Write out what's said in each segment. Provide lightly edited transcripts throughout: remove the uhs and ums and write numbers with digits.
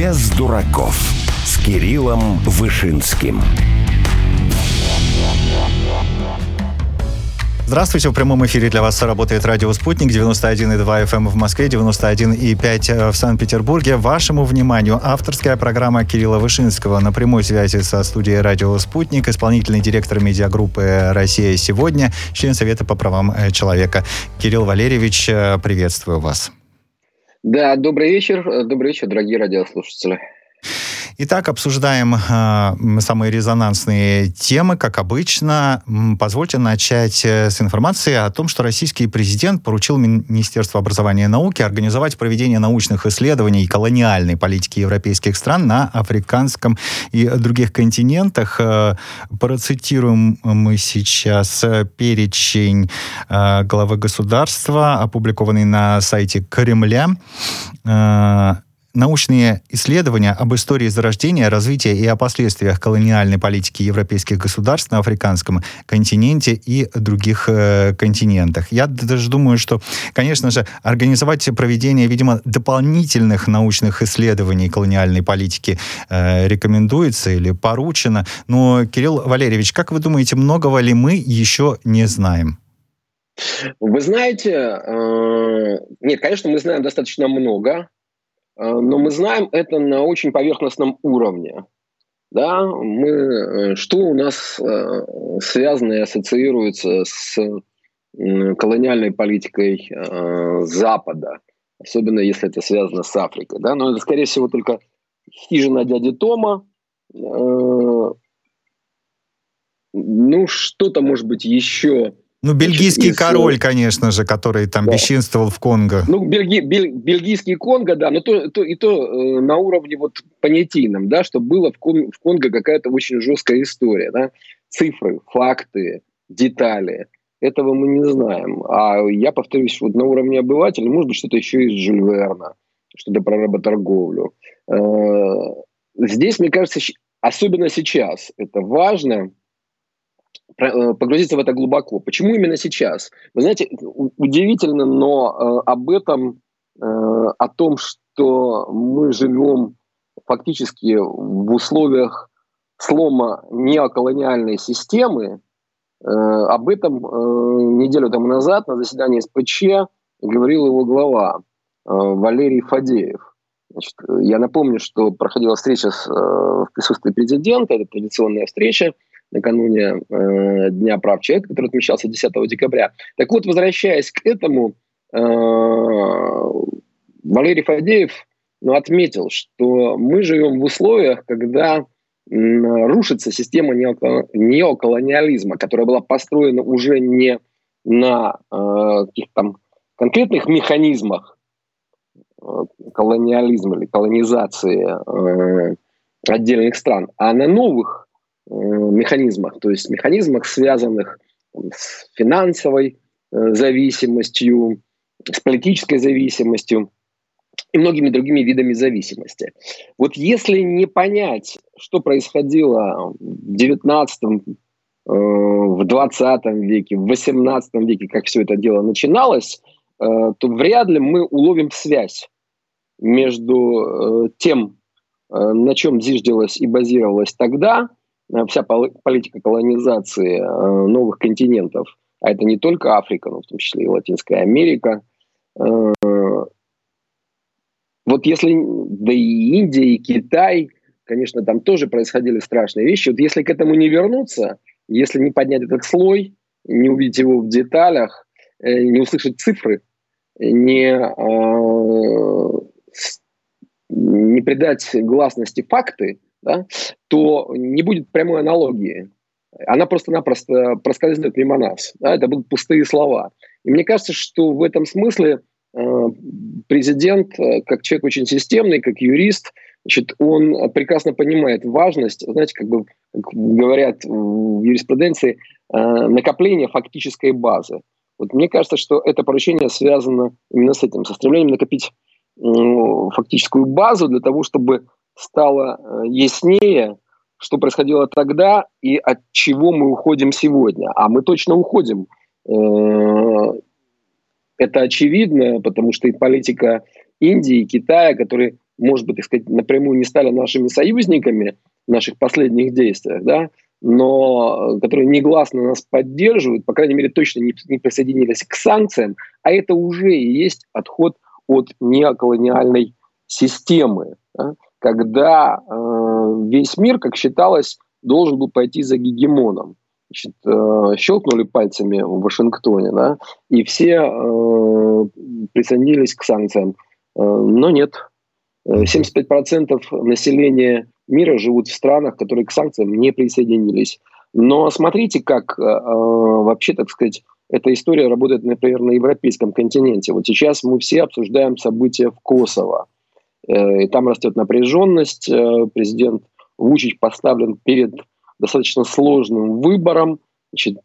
Без дураков с Кириллом Вышинским. Здравствуйте, в прямом эфире для вас работает радио «Спутник», 91,2 FM в Москве, 91,5 в Санкт-Петербурге. Вашему вниманию авторская программа Кирилла Вышинского. На прямой связи со студией радио «Спутник» исполнительный директор медиагруппы «Россия сегодня», член Совета по правам человека. Кирилл Валерьевич, приветствую вас. Да, добрый вечер, дорогие радиослушатели. Итак, обсуждаем самые резонансные темы, как обычно. Позвольте начать с информации о том, что российский президент поручил Министерству образования и науки организовать проведение научных исследований колониальной политики европейских стран на африканском и других континентах. Процитируем мы сейчас перечень главы государства, опубликованный на сайте Кремля. Научные исследования об истории зарождения, развития и о последствиях колониальной политики европейских государств на африканском континенте и других континентах. Я даже думаю, что, конечно же, организовать проведение, видимо, дополнительных научных исследований колониальной политики рекомендуется или поручено. Но, Кирилл Валерьевич, как вы думаете, многого ли мы еще не знаем? Вы знаете, нет, конечно, мы знаем достаточно много. Но мы знаем это на очень поверхностном уровне. Да? Что у нас связано и ассоциируется с колониальной политикой Запада, особенно если это связано с Африкой. Да? Но это, скорее всего, только хижина дяди Тома. Что-то, может быть, еще... бельгийский король, конечно же, который там бесчинствовал в Конго. Бельгийский Конго, да, но то на уровне понятийном, да, что было в Конго какая-то очень жесткая история, да, цифры, факты, детали. Этого мы не знаем. А я повторюсь, на уровне обывателя, может быть, что-то еще из Жюль Верна, что-то про работорговлю. Здесь, мне кажется, особенно сейчас это важно, погрузиться в это глубоко. Почему именно сейчас? Вы знаете, удивительно, но о том, что мы живем фактически в условиях слома неоколониальной системы, об этом неделю тому назад на заседании СПЧ говорил его глава Валерий Фадеев. Значит, я напомню, что проходила встреча в присутствии президента, это традиционная встреча, накануне Дня прав человека, который отмечался 10 декабря. Так вот, возвращаясь к этому, Валерий Фадеев отметил, что мы живем в условиях, когда рушится система неоколониализма, которая была построена уже не на каких-то конкретных механизмах колониализма или колонизации отдельных стран, а на новых механизмах, то есть механизмах, связанных с финансовой зависимостью, с политической зависимостью и многими другими видами зависимости. Если не понять, что происходило в XIX, в XX веке, в XVIII веке, как все это дело начиналось, то вряд ли мы уловим связь между тем, на чем зиждилась и базировалась тогда вся политика колонизации новых континентов, а это не только Африка, но в том числе и Латинская Америка. Если, да и Индия, и Китай, конечно, там тоже происходили страшные вещи. Если к этому не вернуться, если не поднять этот слой, не увидеть его в деталях, не услышать цифры, не придать гласности факты, да, то не будет прямой аналогии. Она просто-напросто проскользнет мимо нас. Да, это будут пустые слова. И мне кажется, что в этом смысле президент, как человек очень системный, как юрист, он прекрасно понимает важность, знаете, как говорят в юриспруденции, накопления фактической базы. Мне кажется, что это поручение связано именно с этим, со стремлением накопить фактическую базу для того, чтобы стало яснее, что происходило тогда и от чего мы уходим сегодня. А мы точно уходим. Это очевидно, потому что и политика Индии, и Китая, которые может быть, так сказать, напрямую не стали нашими союзниками в наших последних действиях, да, но которые негласно нас поддерживают, по крайней мере, точно не присоединились к санкциям, а это уже и есть отход от неоколониальной системы, да, когда весь мир, как считалось, должен был пойти за гегемоном. Значит, щелкнули пальцами в Вашингтоне, да, и все присоединились к санкциям. Но нет. 75% населения мира живут в странах, которые к санкциям не присоединились. Но смотрите, как вообще, так сказать, эта история работает, например, на европейском континенте. Вот сейчас мы все обсуждаем события в Косово. И там растет напряженность. Президент Вучич поставлен перед достаточно сложным выбором. Значит,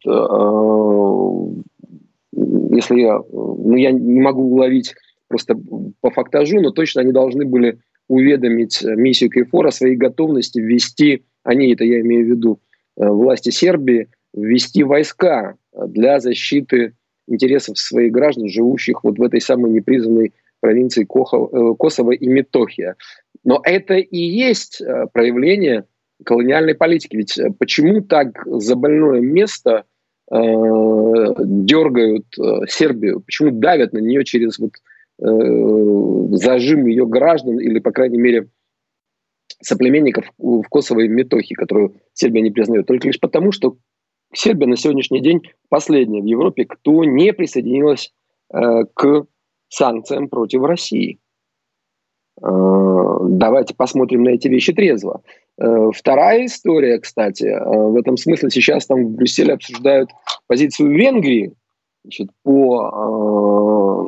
если я не могу уловить просто по фактажу, но точно они должны были уведомить миссию КФОР о своей готовности ввести, это я имею в виду власти Сербии, ввести войска для защиты интересов своих граждан, живущих вот в этой самой непризнанной провинции Косово и Метохия. Но это и есть проявление колониальной политики. Ведь почему так за больное место дергают Сербию? Почему давят на нее через зажим ее граждан или, по крайней мере, соплеменников в Косово и Метохии, которую Сербия не признает? Только лишь потому, что Сербия на сегодняшний день последняя в Европе, кто не присоединилась к санкциям против России. Давайте посмотрим на эти вещи трезво. Вторая история, кстати, в этом смысле сейчас там в Брюсселе обсуждают позицию Венгрии, значит, по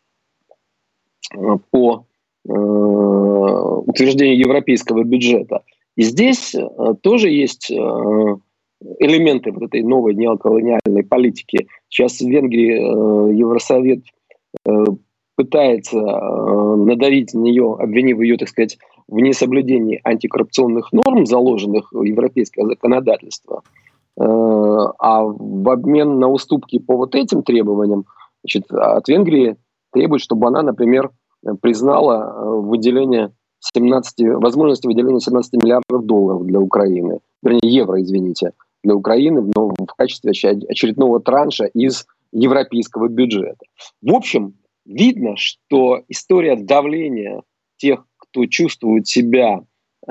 утверждению европейского бюджета. И здесь тоже есть элементы вот этой новой неоколониальной политики. Сейчас в Венгрии Евросовет пытается надавить на нее, обвинив ее, так сказать, в несоблюдении антикоррупционных норм, заложенных в европейское законодательство. А в обмен на уступки по вот этим требованиям, значит, от Венгрии требует, чтобы она, например, признала возможность выделения 17 миллиардов долларов для Украины, вернее, евро, извините, для Украины, но в качестве очередного транша из европейского бюджета. В общем, видно, что история давления тех, кто чувствует себя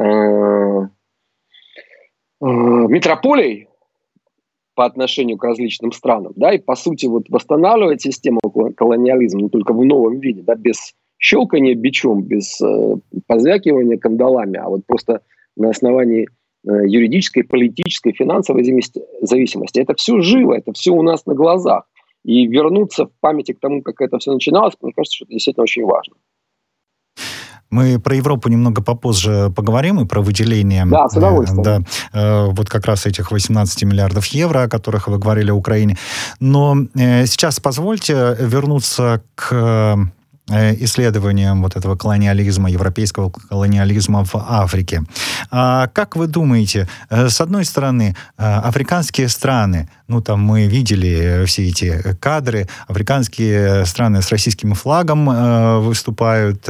метрополией по отношению к различным странам, да, и по сути восстанавливать систему колониализма, но только в новом виде, да, без щелкания бичом, без позвякивания кандалами, а просто на основании юридической, политической, финансовой зависимости. Это все живо, это все у нас на глазах. И вернуться в памяти к тому, как это все начиналось, мне кажется, что это действительно очень важно. Мы про Европу немного попозже поговорим и про выделение. Да, с удовольствием. Вот как раз этих 18 миллиардов евро, о которых вы говорили, Украине. Но сейчас позвольте вернуться к исследованием вот этого колониализма, европейского колониализма в Африке. Как вы думаете, с одной стороны, африканские страны, там мы видели все эти кадры, африканские страны с российским флагом выступают,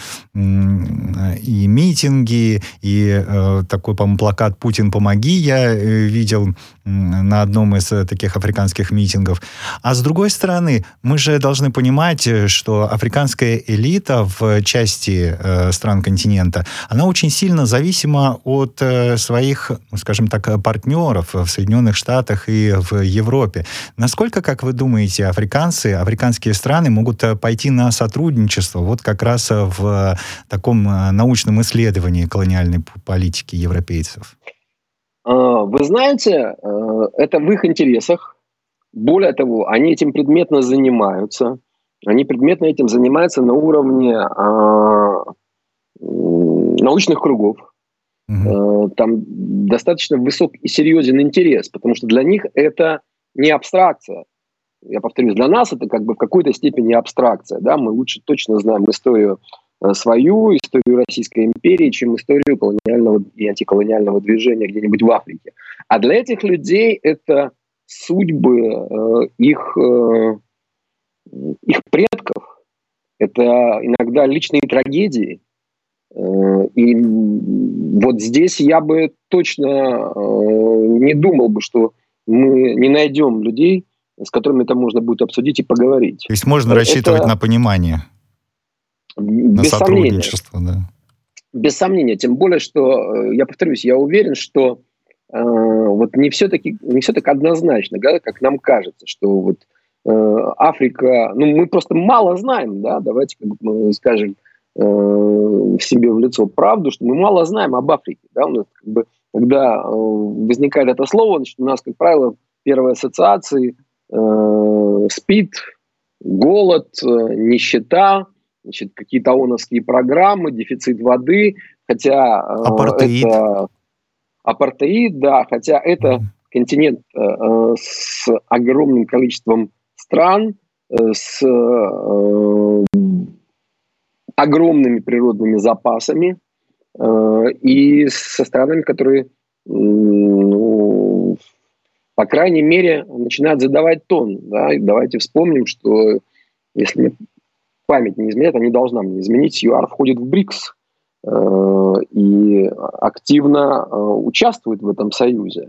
и митинги, и такой, по-моему, плакат «Путин, помоги» я видел на одном из таких африканских митингов. А с другой стороны, мы же должны понимать, что африканская элита в части стран континента, она очень сильно зависима от своих, скажем так, партнеров в Соединенных Штатах и в Европе. Насколько, как вы думаете, африканские страны могут пойти на сотрудничество вот как раз в таком научном исследовании колониальной политики европейцев? Вы знаете, это в их интересах. Более того, они этим предметно занимаются. Они предметно этим занимаются на уровне научных кругов. Там достаточно высок и серьезен интерес, потому что для них это не абстракция. Я повторюсь, для нас это в какой-то степени абстракция. Да? Мы лучше точно знаем историю свою, историю Российской империи, чем историю колониального и антиколониального движения где-нибудь в Африке. А для этих людей это судьбы их предков, это иногда личные трагедии. И вот здесь я бы точно не думал бы, что мы не найдем людей, с которыми это можно будет обсудить и поговорить. То есть можно рассчитывать на понимание, на без сотрудничество, сомнения. да. Без сомнения. Тем более, что, я повторюсь, я уверен, что вот не все так однозначно, да, как нам кажется, что вот Африка, мы просто мало знаем, да, давайте мы скажем себе в лицо правду, что мы мало знаем об Африке, да, у нас когда возникает это слово, значит, у нас, как правило, первые ассоциации СПИД, голод, нищета, значит, какие-то ООНовские программы, дефицит воды, хотя апартеид. Это апартеид, да, хотя это континент с огромным количеством стран, с огромными природными запасами и со странами, которые, по крайней мере, начинают задавать тон. Да? И давайте вспомним, что если мне память не изменяет, а не должна мне изменить, ЮАР входит в БРИКС и активно участвует в этом союзе.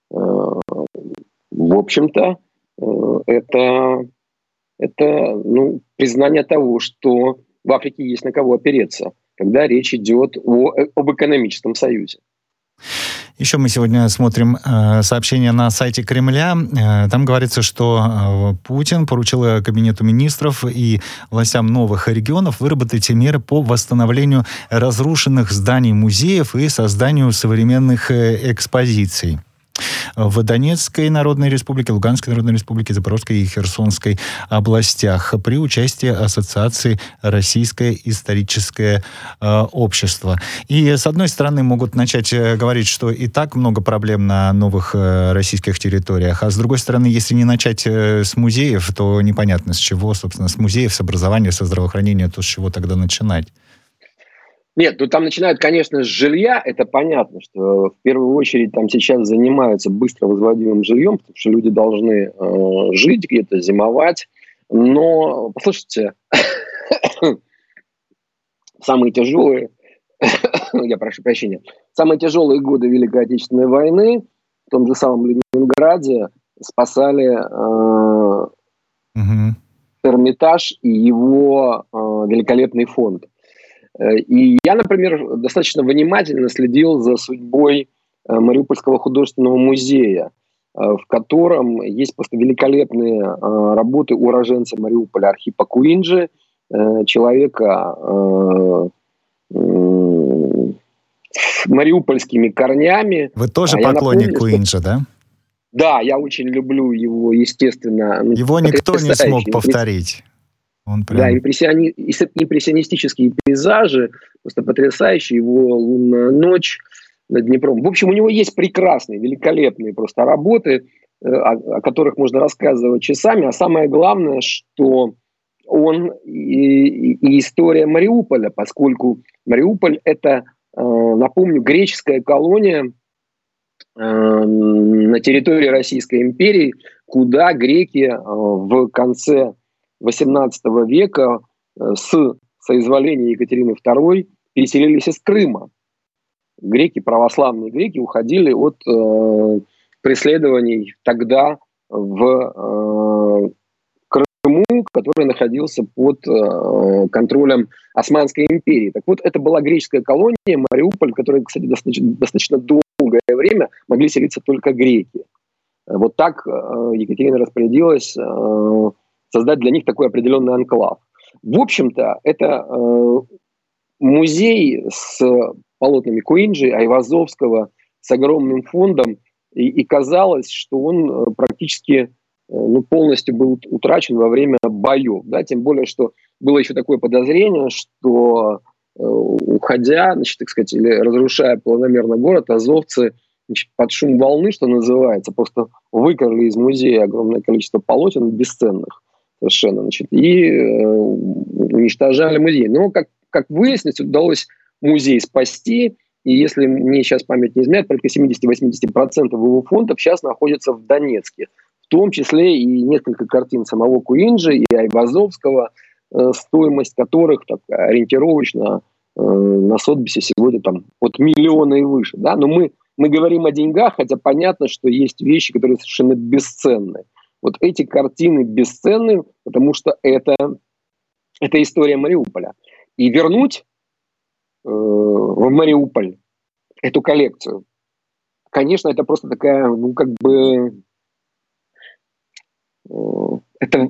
В общем-то, это признание того, что в Африке есть на кого опереться, когда речь идет об экономическом союзе. Еще мы сегодня смотрим сообщение на сайте Кремля. Там говорится, что Путин поручил Кабинету министров и властям новых регионов выработать меры по восстановлению разрушенных зданий музеев и созданию современных экспозиций в Донецкой Народной Республике, Луганской Народной Республике, Запорожской и Херсонской областях при участии Ассоциации «Российское историческое общество». И, с одной стороны, могут начать говорить, что и так много проблем на новых российских территориях, а с другой стороны, если не начать с музеев, то непонятно с чего, собственно, с музеев, с образования, со здравоохранения, то с чего тогда начинать? Нет, там начинают, конечно, с жилья. Это понятно, что в первую очередь там сейчас занимаются быстро возводимым жильем, потому что люди должны жить где-то, зимовать. Но, послушайте, самые тяжелые, я прошу прощения, самые тяжелые годы Великой Отечественной войны в том же самом Ленинграде спасали Эрмитаж и его великолепный фонд. И я, например, достаточно внимательно следил за судьбой Мариупольского художественного музея, в котором есть просто великолепные работы уроженца Мариуполя Архипа Куинджи, человека с мариупольскими корнями. Вы тоже поклонник Куинджи, да? Да, я очень люблю его, естественно. Его никто не смог повторить. Да, импрессионистические пейзажи, просто потрясающие, его «Лунная ночь» над Днепром. В общем, у него есть прекрасные, великолепные просто работы, о которых можно рассказывать часами. А самое главное, что он и история Мариуполя, поскольку Мариуполь – это, напомню, греческая колония на территории Российской империи, куда греки в конце XVIII века с соизволения Екатерины II переселились из Крыма. Греки, православные греки, уходили от преследований тогда в Крыму, который находился под контролем Османской империи. Так вот, это была греческая колония, Мариуполь, в которой, кстати, достаточно долгое время могли селиться только греки. Вот так Екатерина распорядилась создать для них такой определенный анклав. В общем-то, это музей с полотнами Куинджи, Айвазовского, с огромным фондом, и казалось, что он практически полностью был утрачен во время боев. Да? Тем более, что было еще такое подозрение, что уходя, значит, так сказать, или разрушая планомерно город, азовцы, значит, под шум волны, что называется, просто выкрали из музея огромное количество полотен бесценных совершенно, значит, и уничтожали музей. Но, как выяснилось, удалось музей спасти, и если мне сейчас память не изменяет, порядка 70-80% его фондов сейчас находятся в Донецке, в том числе и несколько картин самого Куинджи и Айвазовского, стоимость которых так ориентировочно на Сотбисе сегодня там от миллиона и выше. Да? Но мы говорим о деньгах, хотя понятно, что есть вещи, которые совершенно бесценны. Вот эти картины бесценны, потому что это история Мариуполя. И вернуть в Мариуполь эту коллекцию, конечно, это просто такая, это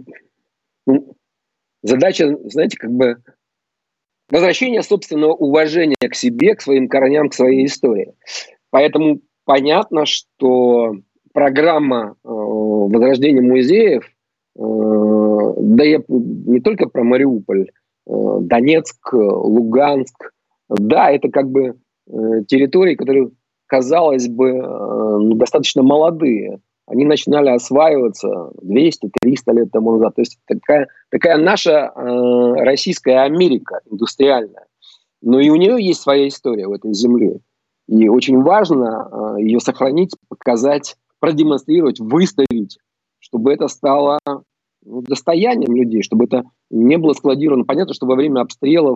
задача, знаете, возвращение собственного уважения к себе, к своим корням, к своей истории. Поэтому понятно, что программа возрождения музеев, да я не только про Мариуполь, Донецк, Луганск, да, это территории, которые, казалось бы, достаточно молодые. Они начинали осваиваться 200-300 лет тому назад. То есть такая наша российская Америка индустриальная. Но и у нее есть своя история в этой земле. И очень важно ее сохранить, показать, продемонстрировать, выставить, чтобы это стало достоянием людей, чтобы это не было складировано. Понятно, что во время обстрелов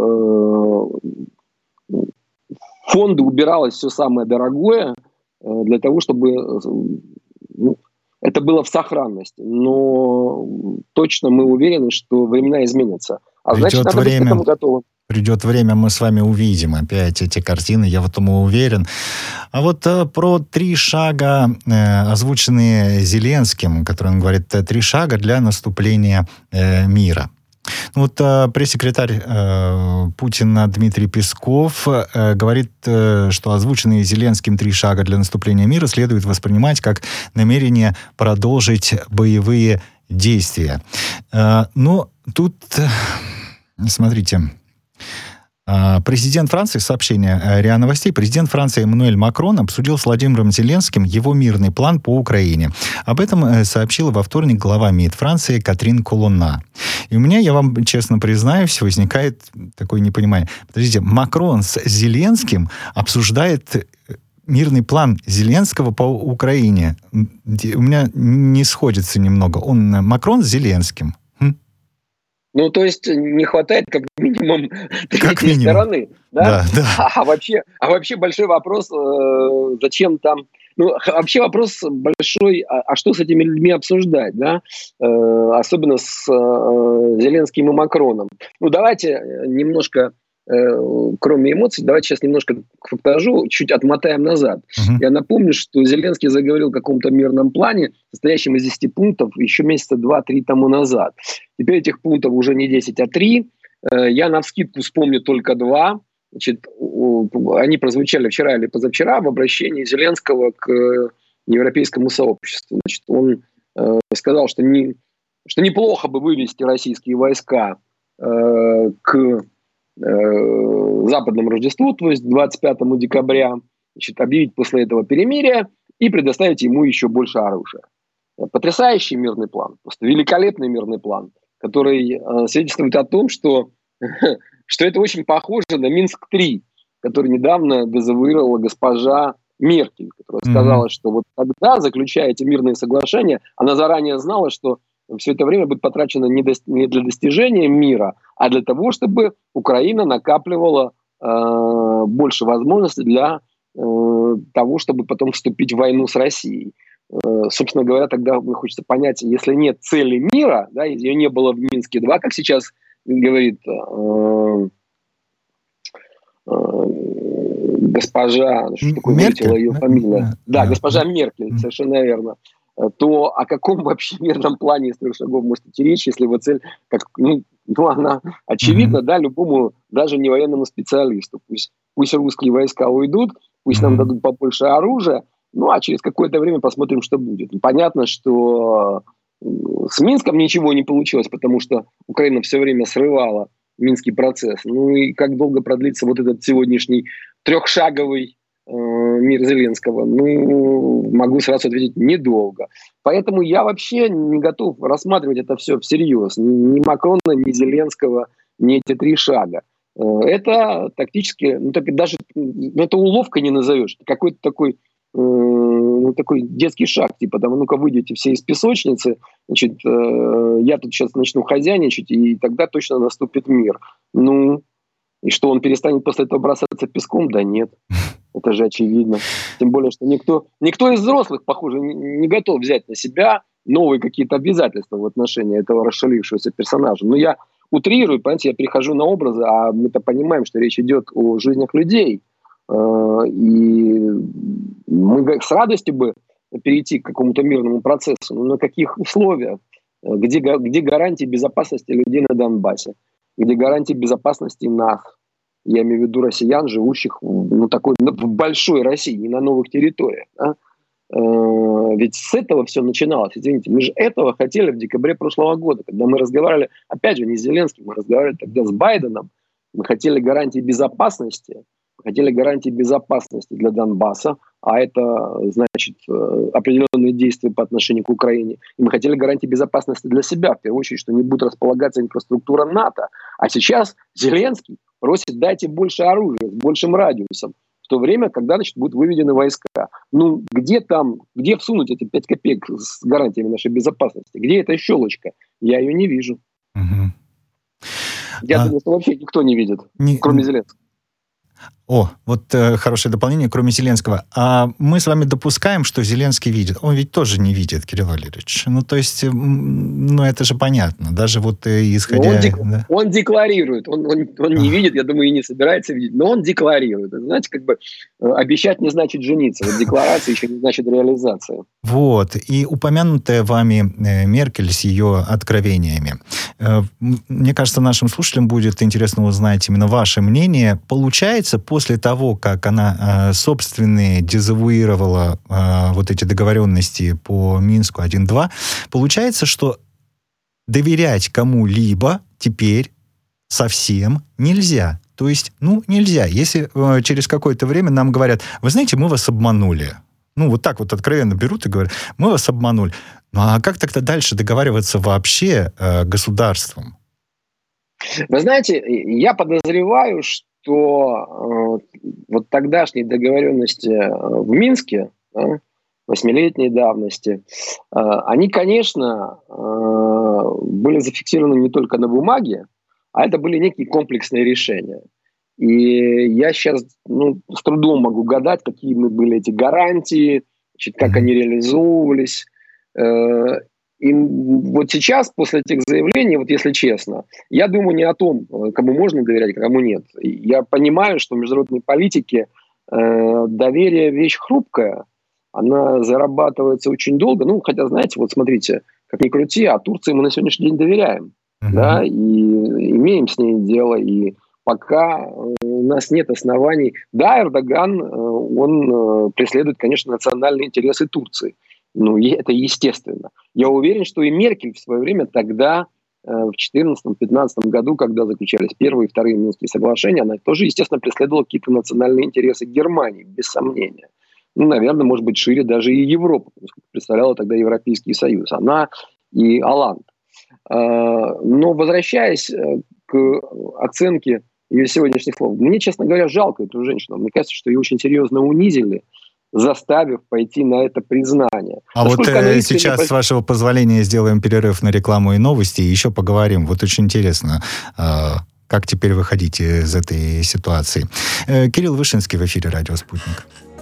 фонды убиралось все самое дорогое для того, чтобы это было в сохранности. Но точно мы уверены, что времена изменятся. А значит, надо быть к этому готовым. Придет время, мы с вами увидим опять эти картины, я в этом уверен. А вот про 3 шага, озвученные Зеленским, которые он говорит, 3 шага для наступления мира. Вот пресс-секретарь Путина Дмитрий Песков говорит, что озвученные Зеленским 3 шага для наступления мира следует воспринимать как намерение продолжить боевые действия. Но тут, смотрите... Президент Франции, сообщение РИА Новостей, президент Франции Эммануэль Макрон обсудил с Владимиром Зеленским его мирный план по Украине. Об этом сообщила во вторник глава МИД Франции Катрин Колонна. И у меня, я вам честно признаюсь, возникает такое непонимание. Подождите, Макрон с Зеленским обсуждает мирный план Зеленского по Украине. У меня не сходится немного. Макрон с Зеленским. Ну, то есть не хватает как минимум третьей стороны. Да? Да. А вообще большой вопрос, зачем там... вообще вопрос большой, а что с этими людьми обсуждать, да? Особенно с Зеленским и Макроном. Давайте немножко, кроме эмоций, давайте сейчас немножко к фактажу, чуть отмотаем назад. Я напомню, что Зеленский заговорил о каком-то мирном плане, состоящем из 10 пунктов, еще месяца 2-3 тому назад. Теперь этих пунктов уже не 10, а 3. Я навскидку вспомню только 2. Значит, они прозвучали вчера или позавчера в обращении Зеленского к европейскому сообществу. Значит, он сказал, что неплохо бы вывести российские войска к западному Рождеству, то есть 25 декабря, значит, объявить после этого перемирие и предоставить ему еще больше оружия. Потрясающий мирный план, просто великолепный мирный план, который свидетельствует о том, что это очень похоже на Минск-3, который недавно дезавуировала госпожа Меркель, которая сказала, что вот тогда, заключая эти мирные соглашения, она заранее знала, что все это время будет потрачено не для достижения мира, а для того, чтобы Украина накапливала больше возможностей для того, чтобы потом вступить в войну с Россией. Собственно говоря, тогда мне хочется понять, если нет цели мира, да, ее не было в Минске-2, как сейчас говорит госпожа, что такое вылетела ее фамилия? Да, госпожа Меркель, совершенно верно. То о каком вообще мирном плане из 3 шагов может идти речь, если его цель, она очевидна, да, любому, даже не военному специалисту. Пусть русские войска уйдут, пусть нам дадут побольше оружия, а через какое-то время посмотрим, что будет. Понятно, что с Минском ничего не получилось, потому что Украина все время срывала Минский процесс. И как долго продлится вот этот сегодняшний 3-шаговый мир Зеленского? Могу сразу ответить, недолго. Поэтому я вообще не готов рассматривать это все всерьез. Ни Макрона, ни Зеленского, ни эти 3 шага. Это тактически, даже это уловка не назовешь. Это какой-то такой детский шаг, типа, ну-ка выйдите все из песочницы, значит, я тут сейчас начну хозяйничать, и тогда точно наступит мир. И что, он перестанет после этого бросаться песком? Да нет. Это же очевидно. Тем более, что никто из взрослых, похоже, не готов взять на себя новые какие-то обязательства в отношении этого расшалившегося персонажа. Но я утрирую, понимаете, я перехожу на образы, а мы-то понимаем, что речь идет о жизнях людей. И мы с радостью бы перейти к какому-то мирному процессу, но на каких условиях? Где гарантии безопасности людей на Донбассе? Где гарантии безопасности нас? Я имею в виду россиян, живущих в большой России, не на новых территориях. Да? Ведь с этого все начиналось. Извините, мы же этого хотели в декабре прошлого года, когда мы разговаривали, опять же, не с Зеленским, мы разговаривали тогда с Байденом. Мы хотели гарантии безопасности. Хотели гарантии безопасности для Донбасса, а это значит определенные действия по отношению к Украине. И мы хотели гарантии безопасности для себя, в первую очередь, что не будет располагаться инфраструктура НАТО. А сейчас Зеленский просит: дайте больше оружия, с большим радиусом, в то время, когда, значит, будут выведены войска. Ну, где всунуть эти 5 копеек с гарантиями нашей безопасности? Где эта щелочка? Я ее не вижу. Я думаю, что вообще никто не видит, кроме Зеленского. Хорошее дополнение, кроме Зеленского. А мы с вами допускаем, что Зеленский видит. Он ведь тоже не видит, Кирилл Валерьевич. Это же понятно. Даже исходя... Он декларирует. Он не видит, я думаю, и не собирается видеть. Но он декларирует. Знаете, обещать не значит жениться. Декларация еще не значит реализация. И упомянутая вами Меркель с ее откровениями. Мне кажется, нашим слушателям будет интересно узнать именно ваше мнение. Получается, после того, как она собственные дезавуировала эти договоренности по Минску 1-2, получается, что доверять кому-либо теперь совсем нельзя. То есть, нельзя. Если через какое-то время нам говорят: вы знаете, мы вас обманули. Так откровенно берут и говорят: мы вас обманули. А как тогда дальше договариваться вообще государством? Вы знаете, я подозреваю, что тогдашние договоренности в Минске, 8-летней давности, они, конечно, были зафиксированы не только на бумаге, а это были некие комплексные решения. И я сейчас с трудом могу гадать, какие были эти гарантии, как они реализовывались. И сейчас, после этих заявлений, если честно, я думаю не о том, кому можно доверять, а кому нет. Я понимаю, что в международной политике доверие — вещь хрупкая, она зарабатывается очень долго. Хотя, знаете, смотрите, как ни крути, а Турции мы на сегодняшний день доверяем. Да, и имеем с ней дело, и пока у нас нет оснований. Да, Эрдоган, он преследует, конечно, национальные интересы Турции. Это естественно. Я уверен, что и Меркель в свое время тогда, в 2014-2015 году, когда заключались первые и вторые Минские соглашения, она тоже, естественно, преследовала какие-то национальные интересы Германии, без сомнения. Наверное, может быть, шире даже и Европы, поскольку представляла тогда Европейский Союз. Она и Оланд. Но возвращаясь к оценке ее сегодняшних слов, мне, честно говоря, жалко эту женщину. Мне кажется, что ее очень серьезно унизили, заставив пойти на это признание. Сейчас, с вашего позволения, сделаем перерыв на рекламу и новости, и еще поговорим. Очень интересно, как теперь выходить из этой ситуации. Кирилл Вышинский в эфире «Радио Спутник».